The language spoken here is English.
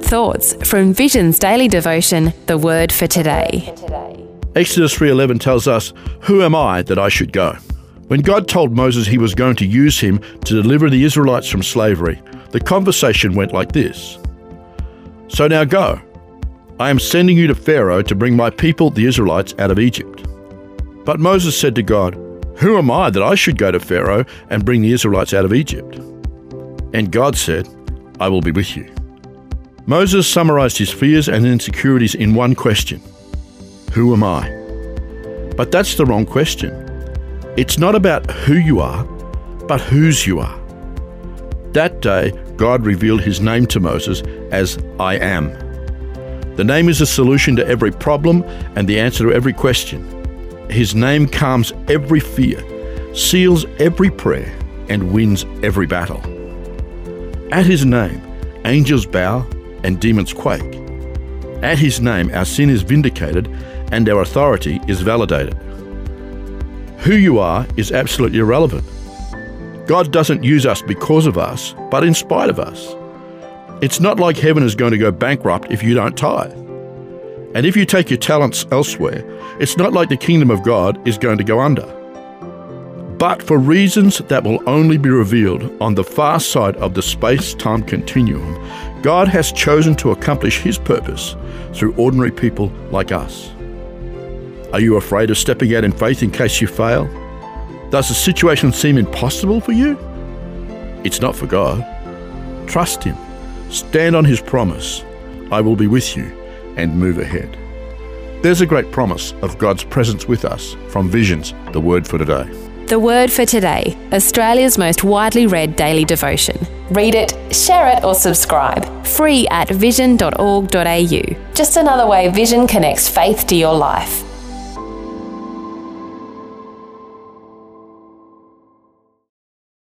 good thoughts from Vision's daily devotion, The Word for Today. Exodus 3:11 tells us, "Who am I that I should go?" When God told Moses he was going to use him to deliver the Israelites from slavery, the conversation went like this. "So now go. I am sending you to Pharaoh to bring my people, the Israelites, out of Egypt." But Moses said to God, "Who am I that I should go to Pharaoh and bring the Israelites out of Egypt?" And God said, "I will be with you." Moses summarized his fears and insecurities in one question. Who am I? But that's the wrong question. It's not about who you are, but whose you are. That day, God revealed his name to Moses as I Am. The name is a solution to every problem and the answer to every question. His name calms every fear, seals every prayer, and wins every battle. At his name, angels bow and demons quake. At his name, our sin is vindicated and our authority is validated. Who you are is absolutely irrelevant. God doesn't use us because of us, but in spite of us. It's not like heaven is going to go bankrupt if you don't tithe. And if you take your talents elsewhere, it's not like the kingdom of God is going to go under. But for reasons that will only be revealed on the far side of the space-time continuum, God has chosen to accomplish his purpose through ordinary people like us. Are you afraid of stepping out in faith in case you fail? Does the situation seem impossible for you? It's not for God. Trust him. Stand on his promise. I will be with you, and move ahead. There's a great promise of God's presence with us from Vision's The Word for Today. The Word for Today, Australia's most widely read daily devotion. Read it, share it or subscribe. Free at vision.org.au. Just another way Vision connects faith to your life.